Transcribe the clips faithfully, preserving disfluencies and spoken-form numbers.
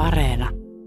Areena.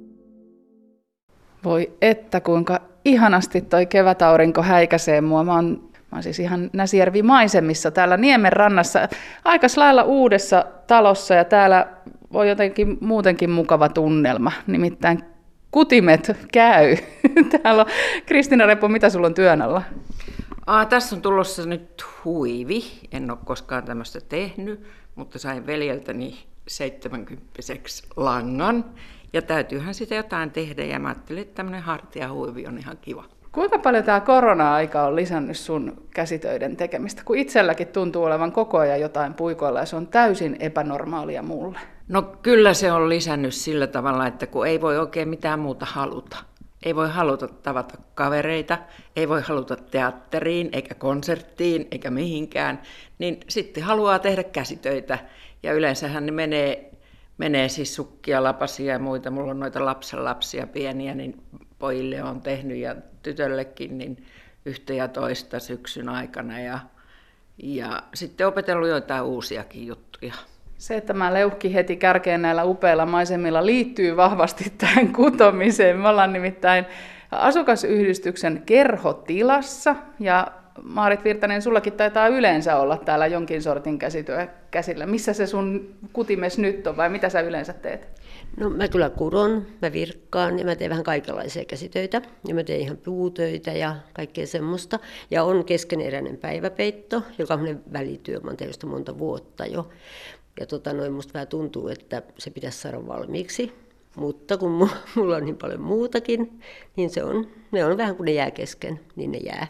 Voi että kuinka ihanasti toi kevätaurinko häikäisee mua. Mä oon, mä oon siis ihan Näsijärvi-maisemissa täällä Niemen rannassa. Aika lailla uudessa talossa ja täällä on jotenkin muutenkin mukava tunnelma. Nimittäin kutimet käy. Täällä on Kristiina Repo, mitä sulla on työn alla? Aa, tässä on tulossa nyt huivi. En ole koskaan tämmöistä tehnyt, mutta sain veljeltäni seitsemänkymppiseksi langan. Ja täytyyhän sitä jotain tehdä, ja mä ajattelin, että tämmöinen hartiahuivi on ihan kiva. Kuinka paljon tämä korona-aika on lisännyt sun käsitöiden tekemistä, kun itselläkin tuntuu olevan koko ajan jotain puikoilla, ja se on täysin epänormaalia mulle? No kyllä se on lisännyt sillä tavalla, että kun ei voi oikein mitään muuta haluta. Ei voi haluta tavata kavereita, ei voi haluta teatteriin, eikä konserttiin, eikä mihinkään. Niin sitten haluaa tehdä käsitöitä, ja yleensähän ne menee... Menee siis sukkia, lapasia ja muita. Mulla on noita lapsenlapsia pieniä, niin pojille on tehnyt ja tytöllekin niin yhtä ja toista syksyn aikana. Ja, ja sitten opetellut joitain uusiakin juttuja. Se, että mä leuhkin heti kärkeen näillä upeilla maisemilla, liittyy vahvasti tähän kutomiseen. Me ollaan nimittäin asukasyhdistyksen kerhotilassa ja Maarit Virtanen, sullakin taitaa yleensä olla täällä jonkin sortin käsityö käsillä. Missä se sun kutimes nyt on vai mitä sä yleensä teet? No mä kyllä kudon, mä virkkaan ja mä teen vähän kaikenlaisia käsitöitä. Ja mä teen ihan puutöitä ja kaikkea semmoista. Ja on keskeneräinen päiväpeitto, joka on välityö. Mä oon tehnyt sitä monta vuotta jo. Ja tota, noin musta vähän tuntuu, että se pitäisi saada valmiiksi. Mutta kun mulla on niin paljon muutakin, niin se on, ne on vähän kuin ne jää kesken, niin ne jää.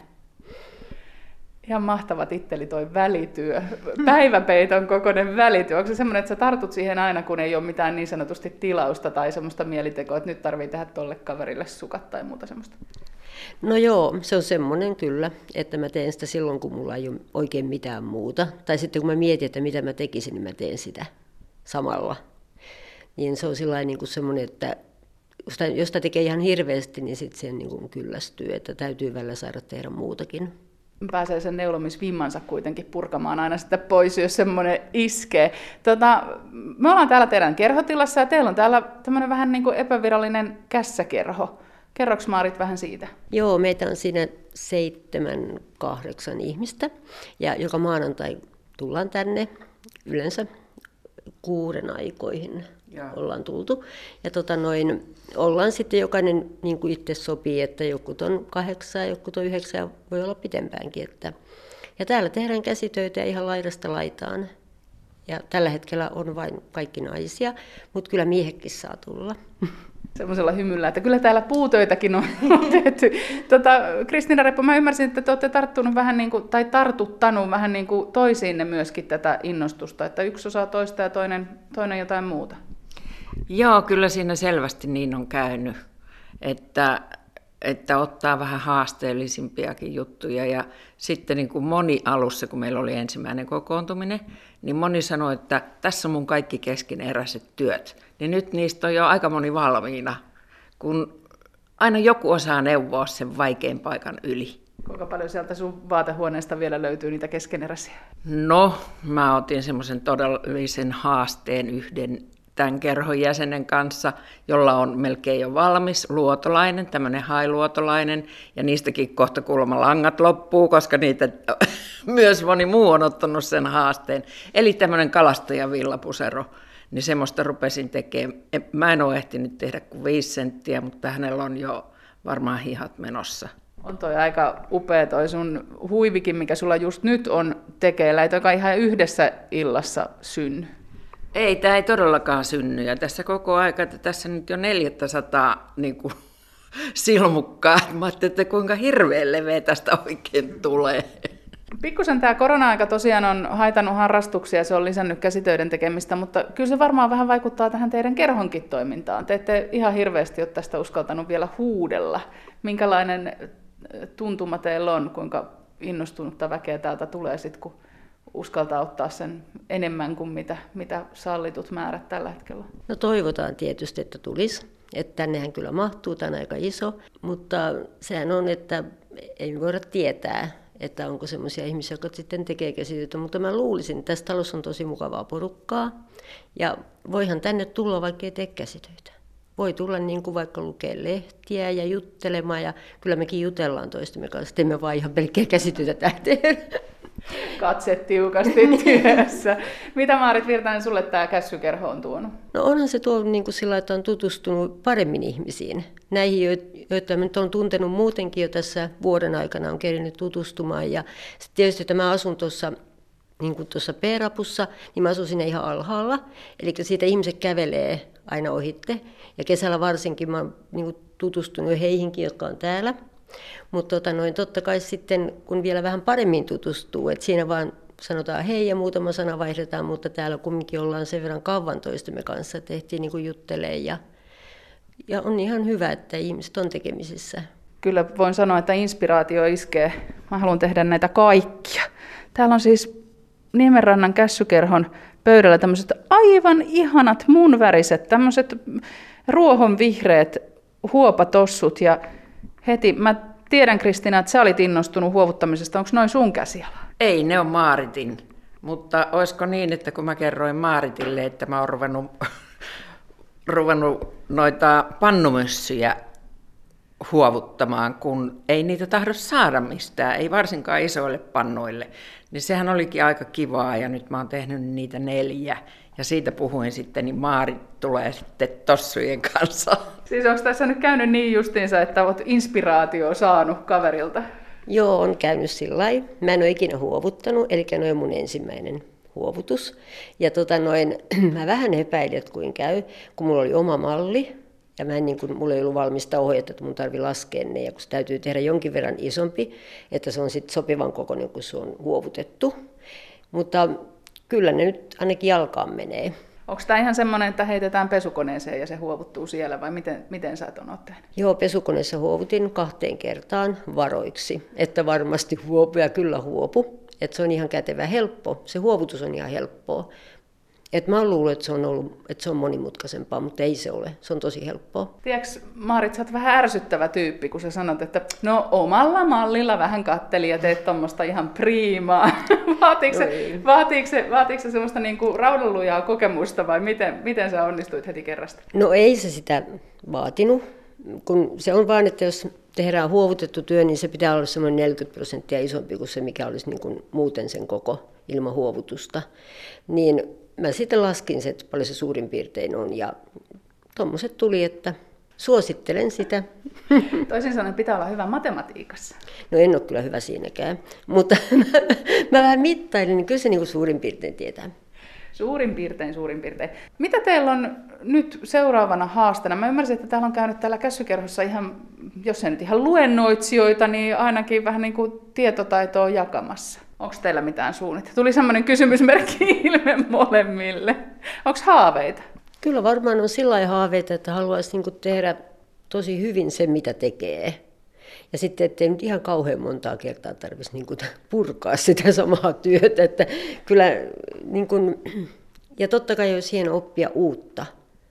Ihan mahtava titteli toi välityö. Päiväpeiton kokoinen välityö. Onko se semmoinen, että sä tartut siihen aina, kun ei ole mitään niin sanotusti tilausta tai semmoista mielitekoa, että nyt tarvii tehdä tolle kaverille sukat tai muuta semmoista? No joo, se on semmoinen kyllä, että mä teen sitä silloin, kun mulla ei ole oikein mitään muuta. Tai sitten kun mä mietin, että mitä mä tekisin, niin mä teen sitä samalla. Niin se on sillain niin kuin semmoinen, että jos sitä tekee ihan hirveästi, niin sitten siihen niin kuin kyllästyy, että täytyy välillä saada tehdä muutakin. Pääsee sen neulomisvimmansa kuitenkin purkamaan aina sitä pois, jos semmoinen iskee. Tota, me ollaan täällä teidän kerhotilassa ja teillä on täällä tämmöinen vähän niin kuin epävirallinen kässäkerho. Kerroks Maarit vähän siitä? Joo, meitä on siinä seitsemän, kahdeksan ihmistä ja joka maanantai tullaan tänne yleensä kuuden aikoihin. Jaa. Ollaan tultu. Ja tota noin, ollaan sitten jokainen niin kuin itse sopii, että jokut on kahdeksan, jokut on yhdeksän, voi olla pitempäänkin. Että. Ja täällä tehdään käsitöitä ihan laidasta laitaan. Ja tällä hetkellä on vain kaikki naisia, mutta kyllä miehetkin saa tulla. Semmoisella hymyllä, että kyllä täällä puutöitäkin on tehty. Tota, Kristiina Repo, mä ymmärsin, että te olette tarttunut vähän niin kuin, tai tartuttanut vähän niin kuin toisiinne myöskin tätä innostusta, että yksi osaa toista ja toinen, toinen jotain muuta. Joo, kyllä siinä selvästi niin on käynyt, että, että ottaa vähän haasteellisimpiakin juttuja. Ja sitten niin kuin moni alussa, kun meillä oli ensimmäinen kokoontuminen, niin moni sanoi, että tässä on mun kaikki keskeneräiset työt. Niin nyt niistä on jo aika moni valmiina, kun aina joku osaa neuvoa sen vaikean paikan yli. Kuinka paljon sieltä sun vaatehuoneesta vielä löytyy niitä keskeneräisiä? No, mä otin semmoisen todellisen haasteen yhden tämän kerhon jäsenen kanssa, jolla on melkein jo valmis luotolainen, tämmöinen hailuotolainen, ja niistäkin kohta kuulemma langat loppuu, koska niitä myös moni muu on ottanut sen haasteen. Eli tämmöinen kalastajan villapusero, niin semmoista rupesin tekemään. Mä en ole ehtinyt tehdä kuin viisi senttiä, mutta hänellä on jo varmaan hihat menossa. On toi aika upea toi sun huivikin, mikä sulla just nyt on tekeillä, ei toikaan ihan yhdessä illassa synny. Ei, tämä ei todellakaan synny. Ja tässä koko aika, että tässä nyt jo neljäsataa niin kuin, silmukkaa. Mä ajattelin, että kuinka hirveän leveä tästä oikein tulee. Pikkusen tämä korona-aika tosiaan on haitannut harrastuksia, se on lisännyt käsitöiden tekemistä, mutta kyllä se varmaan vähän vaikuttaa tähän teidän kerhonkin toimintaan. Te ette ihan hirveästi ole tästä uskaltanut vielä huudella. Minkälainen tuntuma teillä on, kuinka innostunutta väkeä täältä tulee sitten, kun uskaltaa ottaa sen enemmän kuin mitä, mitä sallitut määrät tällä hetkellä? No toivotaan tietysti, että tulisi. Että tännehän kyllä mahtuu, tämä on aika iso, mutta sehän on, että ei voida tietää, että onko semmoisia ihmisiä, jotka sitten tekee käsityötä, mutta mä luulisin, että tässä talossa on tosi mukavaa porukkaa ja voihan tänne tulla, vaikka ei tee käsitöitä. Voi tulla niin kuin vaikka lukea lehtiä ja juttelemaan, ja kyllä mekin jutellaan toistemme kanssa, että emme vaan ihan pelkkää käsityötä tähteen. Katse tiukasti työssä. Mitä Maarit Virtanen sulle tämä kässykerho on tuonut? No onhan se tuonut niin kuin sillä, että on tutustunut paremmin ihmisiin. Näihin, joita nyt on tuntenut muutenkin jo tässä vuoden aikana, on kerinyt tutustumaan. Ja sitten tietysti, että mä asun tuossa niin kuin tuossa P-rapussa, niin mä asun siinä ihan alhaalla. Eli siitä ihmiset kävelee aina ohitte. Ja kesällä varsinkin mä oon niin kuin tutustunut heihinkin, jotka on täällä. Mutta tota noin, totta kai sitten, kun vielä vähän paremmin tutustuu, että siinä vaan sanotaan hei ja muutama sana vaihdetaan, mutta täällä kumminkin ollaan sen verran kauan toistemme kanssa, että tehtiin niin kuin juttelee ja, ja on ihan hyvä, että ihmiset on tekemisissä. Kyllä voin sanoa, että inspiraatio iskee. Mä haluan tehdä näitä kaikkia. Täällä on siis Niemenrannan kässykerhon pöydällä tämmöiset aivan ihanat munväriset, tämmöiset ruohonvihreät huopatossut ja heti, mä tiedän Kristiina, että sä olit innostunut huovuttamisesta. Onko noin sun käsiala? Ei, ne on Maaritin. Mutta olisiko niin, että kun mä kerroin Maaritille, että mä oon ruvennut, ruvennut noita pannumössyjä huovuttamaan, kun ei niitä tahdo saada mistään, ei varsinkaan isoille pannuille, niin sehän olikin aika kivaa ja nyt mä oon tehnyt niitä neljä. Ja siitä puhuin sitten, niin Maarit tulee sitten tossujen kanssa. Siis onko tässä nyt käynyt niin justiinsa, että olet inspiraatio saanut kaverilta? Joo, on käynyt sillä lailla. Mä en ole ikinä huovuttanut, eli noin mun ensimmäinen huovutus. Ja tota noin, mä vähän epäilin, että kuin käy, kun mulla oli oma malli. Ja mä en, niin kuin, mulla ei ollut valmista ohjetta, että mun tarvii laskea ne, ja kun se täytyy tehdä jonkin verran isompi, että se on sitten sopivan kokoinen, kun se on huovutettu. Mutta kyllä ne nyt ainakin jalkaan menee. Onko tämä ihan semmoinen, että heitetään pesukoneeseen ja se huovuttuu siellä, vai miten, miten sä ton oot tehnyt? Joo, pesukoneessa huovutin kahteen kertaan varoiksi, että varmasti huopu ja kyllä huopu. Että se on ihan kätevä helppo, se huovutus on ihan helppoa. Et mä oon luullut, että se on, ollut, että se on monimutkaisempaa, mutta ei se ole. Se on tosi helppoa. Tiedätkö, Maarit, sä oot vähän ärsyttävä tyyppi, kun sä sanot, että no omalla mallilla vähän katteli ja teet tommoista ihan priimaa. Vaatiiko, no se, vaatiiko, se, vaatiiko se semmoista niinku raudanlujaa kokemusta vai miten, miten sä onnistuit heti kerrasta? No ei se sitä vaatinut, kun se on vaan, että jos tehdään huovutettu työ, niin se pitää olla semmoinen neljäkymmentä prosenttia isompi kuin se, mikä olisi niin kuin muuten sen koko ilman huovutusta. Niin mä sitten laskin se, että paljon se suurin piirtein on, ja tommoset tuli, että suosittelen sitä. Toisin sanoen pitää olla hyvä matematiikassa. No en ole kyllä hyvä siinäkään, mutta mä vähän mittailin, niin kyllä se niin kuin suurin piirtein tietää. Suurin piirtein, suurin piirtein. Mitä teillä on nyt seuraavana haastana? Mä ymmärsin, että täällä on käynyt täällä kässykerhossa ihan, jos ei nyt ihan luennoitsijoita, niin ainakin vähän niin kuin tietotaitoa jakamassa. Onko teillä mitään suunnitelmaa? Tuli semmoinen kysymysmerkki ilme molemmille. Onko haaveita? Kyllä varmaan on sillä lailla haaveita, että haluaisi niin kuin tehdä tosi hyvin sen, mitä tekee. Ja sitten, ettei nyt ihan kauhean montaa kertaa tarvitsisi niin kuin purkaa sitä samaa työtä. Että kyllä, niin kuin, ja totta kai olisi hieno oppia uutta.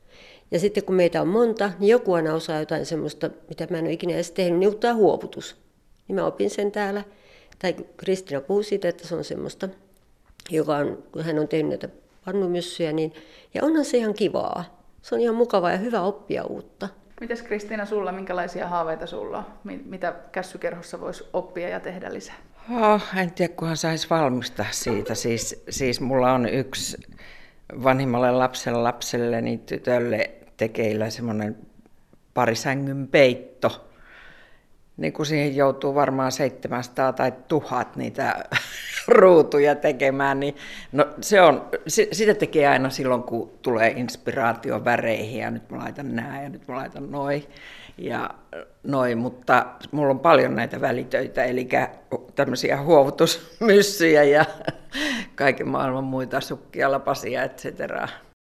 Ja sitten kun meitä on monta, niin joku aina osaa jotain semmoista, mitä mä en ole ikinä edes tehnyt, niin tämä huovutus. Niin mä opin sen täällä. Tai Kristiina puhui siitä, että se on semmoista, joka on, kun hän on tehnyt näitä pannumyssyjä, niin, ja onhan se ihan kivaa. Se on ihan mukavaa ja hyvä oppia uutta. Mites Kristiina sulla, minkälaisia haaveita sulla on? Mitä kässykerhossa voisi oppia ja tehdä lisää? Oh, en tiedä, kunhan saisi valmistaa siitä. Siis, siis mulla on yksi vanhimmalle lapselle lapselleni tytölle tekeillä semmoinen parisängyn peitto. Niin kun siihen joutuu varmaan seitsemänsataa tai tuhat niitä ruutuja tekemään, niin no se on, sitä tekee aina silloin, kun tulee inspiraatio väreihin ja nyt mä laitan nää ja nyt mä laitan noi ja noi, mutta mulla on paljon näitä välitöitä, eli tämmöisiä huovutusmyssyjä ja kaiken maailman muita sukkia, lapasia, et cetera.